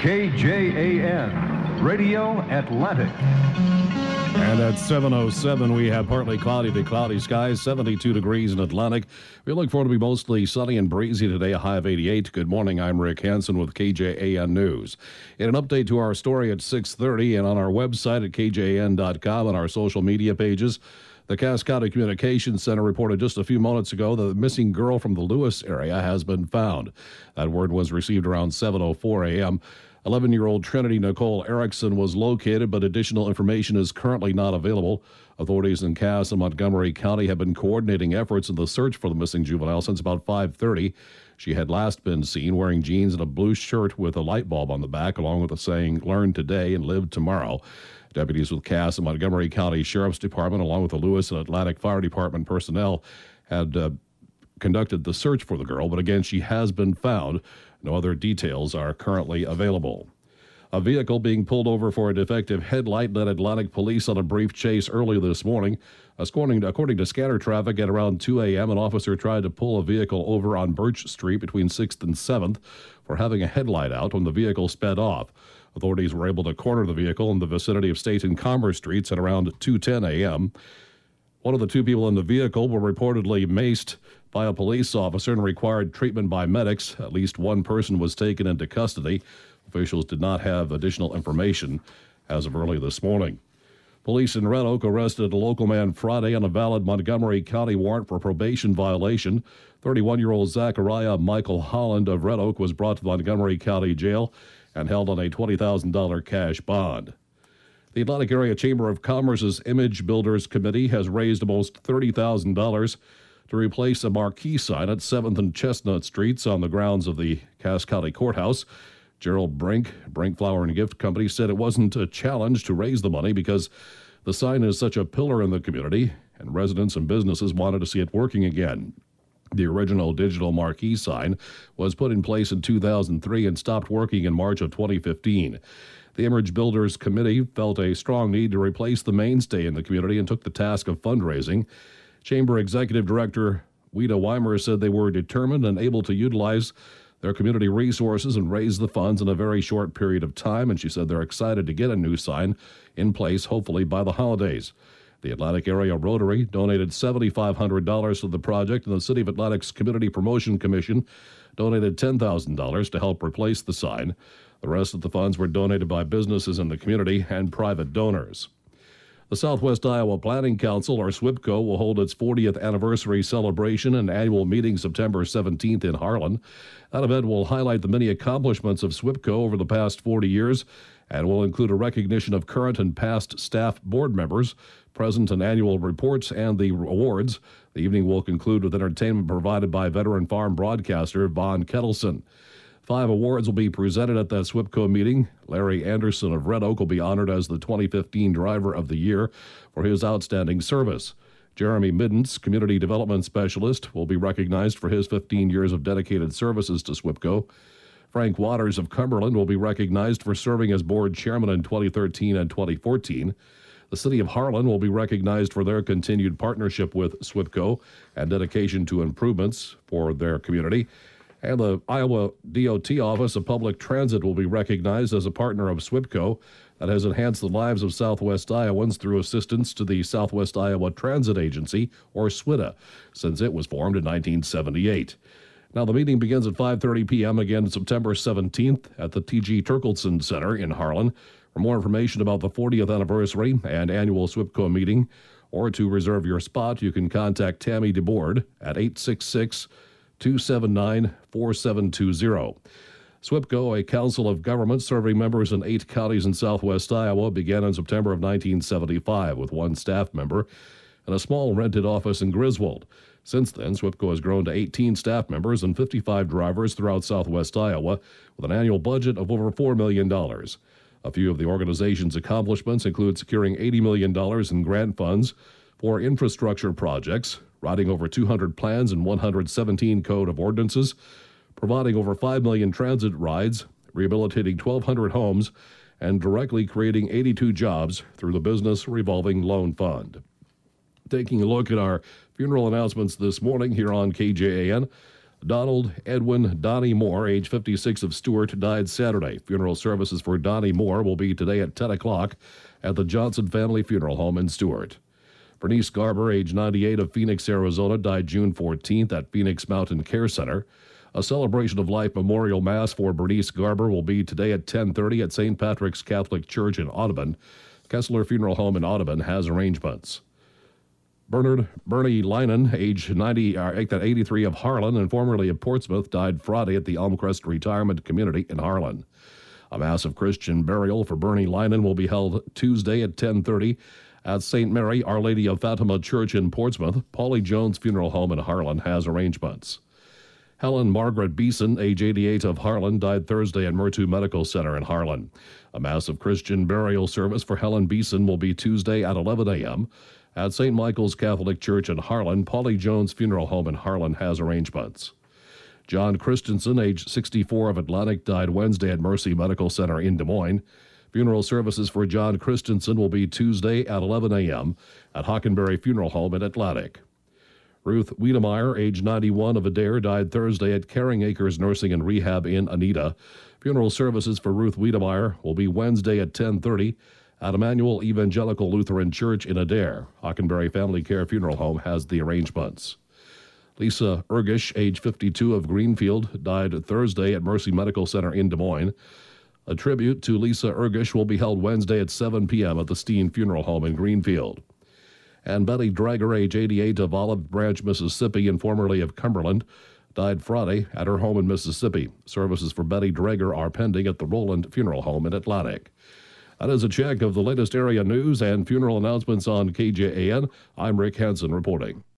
KJAN, Radio Atlantic. And at 7:07, we have partly cloudy to cloudy skies, 72 degrees in Atlantic. We look forward to be mostly sunny and breezy today, a high of 88. Good morning, I'm Rick Hansen with KJAN News. In an update to our story at 6:30 and on our website at kjan.com and our social media pages, the Cass County Communications Center reported just a few moments ago that the missing girl from the Lewis area has been found. That word was received around 7:04 a.m. 11-year-old Trinity Nicole Erickson was located, but additional information is currently not available. Authorities in Cass and Montgomery County have been coordinating efforts in the search for the missing juvenile since about 5:30. She had last been seen wearing jeans and a blue shirt with a light bulb on the back, along with the saying, "Learn today and live tomorrow." Deputies with Cass and Montgomery County Sheriff's Department, along with the Lewis and Atlantic Fire Department personnel, had conducted the search for the girl, but again, she has been found. No other details are currently available. A vehicle being pulled over for a defective headlight led Atlantic Police on a brief chase early this morning. According to scanner traffic, at around 2 a.m., an officer tried to pull a vehicle over on Birch Street between 6th and 7th for having a headlight out when the vehicle sped off. Authorities were able to corner the vehicle in the vicinity of State and Commerce Streets at around 2:10 a.m. One of the two people in the vehicle were reportedly maced by a police officer and required treatment by medics. At least one person was taken into custody. Officials did not have additional information as of early this morning. Police in Red Oak arrested a local man Friday on a valid Montgomery County warrant for probation violation. 31-year-old Zachariah Michael Holland of Red Oak was brought to Montgomery County Jail and held on a $20,000 cash bond. The Atlantic Area Chamber of Commerce's Image Builders Committee has raised almost $30,000 to replace a marquee sign at 7th and Chestnut Streets on the grounds of the Cass County Courthouse. Gerald Brink Flower and Gift Company, said it wasn't a challenge to raise the money because the sign is such a pillar in the community, and residents and businesses wanted to see it working again. The original digital marquee sign was put in place in 2003 and stopped working in March of 2015. The Image Builders Committee felt a strong need to replace the mainstay in the community and took the task of fundraising. Chamber Executive Director Weta Weimer said they were determined and able to utilize their community resources and raise the funds in a very short period of time, and she said they're excited to get a new sign in place, hopefully by the holidays. The Atlantic Area Rotary donated $7,500 to the project, and the City of Atlantic's Community Promotion Commission donated $10,000 to help replace the sign. The rest of the funds were donated by businesses in the community and private donors. The Southwest Iowa Planning Council, or SWPCO, will hold its 40th anniversary celebration and annual meeting September 17th in Harlan. That event will highlight the many accomplishments of SWPCO over the past 40 years and will include a recognition of current and past staff board members, present and annual reports, and the awards. The evening will conclude with entertainment provided by veteran farm broadcaster Vaughn Kettleson. 5 awards will be presented at that SWPCO meeting. Larry Anderson of Red Oak will be honored as the 2015 Driver of the Year for his outstanding service. Jeremy Middens, Community Development Specialist, will be recognized for his 15 years of dedicated services to SWPCO. Frank Waters of Cumberland will be recognized for serving as board chairman in 2013 and 2014. The City of Harlan will be recognized for their continued partnership with SWPCO and dedication to improvements for their community. And the Iowa DOT Office of Public Transit will be recognized as a partner of SWPCO that has enhanced the lives of Southwest Iowans through assistance to the Southwest Iowa Transit Agency, or SWITA, since it was formed in 1978. Now, the meeting begins at 5:30 p.m. again September 17th at the T.G. Turkelson Center in Harlan. For more information about the 40th anniversary and annual SWPCO meeting, or to reserve your spot, you can contact Tammy DeBoard at 866-279-4720. SWPCO, a council of government serving members in 8 counties in southwest Iowa, began in September of 1975 with 1 staff member and a small rented office in Griswold. Since then, SWPCO has grown to 18 staff members and 55 drivers throughout southwest Iowa with an annual budget of over $4 million. A few of the organization's accomplishments include securing $80 million in grant funds for infrastructure projects, writing over 200 plans and 117 code of ordinances, providing over 5 million transit rides, rehabilitating 1,200 homes, and directly creating 82 jobs through the Business Revolving Loan Fund. Taking a look at our funeral announcements this morning here on KJAN. Donald Edwin Donnie Moore, age 56 of Stewart, died Saturday. Funeral services for Donnie Moore will be today at 10 o'clock at the Johnson Family Funeral Home in Stewart. Bernice Garber, age 98 of Phoenix, Arizona, died June 14th at Phoenix Mountain Care Center. A celebration of life memorial mass for Bernice Garber will be today at 10:30 at St. Patrick's Catholic Church in Audubon. Kessler Funeral Home in Audubon has arrangements. Bernie Linen, age 83 of Harlan and formerly of Portsmouth, died Friday at the Elmcrest Retirement Community in Harlan. A mass of Christian burial for Bernie Linen will be held Tuesday at 10:30 at St. Mary Our Lady of Fatima Church in Portsmouth. Paulie Jones Funeral Home in Harlan has arrangements. Helen Margaret Beeson, age 88 of Harlan, died Thursday at Murtu Medical Center in Harlan. A massive Christian burial service for Helen Beeson will be Tuesday at 11 a.m. at St. Michael's Catholic Church in Harlan. Paulie Jones Funeral Home in Harlan has arrangements. John Christensen, age 64 of Atlantic, died Wednesday at Mercy Medical Center in Des Moines. Funeral services for John Christensen will be Tuesday at 11 a.m. at Hockenberry Funeral Home in Atlantic. Ruth Wiedemeyer, age 91 of Adair, died Thursday at Caring Acres Nursing and Rehab in Anita. Funeral services for Ruth Wiedemeyer will be Wednesday at 10:30 at Emmanuel Evangelical Lutheran Church in Adair. Hockenberry Family Care Funeral Home has the arrangements. Lisa Ergish, age 52 of Greenfield, died Thursday at Mercy Medical Center in Des Moines. A tribute to Lisa Ergish will be held Wednesday at 7 p.m. at the Steen Funeral Home in Greenfield. And Betty Drager, age 88 of Olive Branch, Mississippi, and formerly of Cumberland, died Friday at her home in Mississippi. Services for Betty Drager are pending at the Roland Funeral Home in Atlantic. That is a check of the latest area news and funeral announcements on KJAN. I'm Rick Hansen reporting.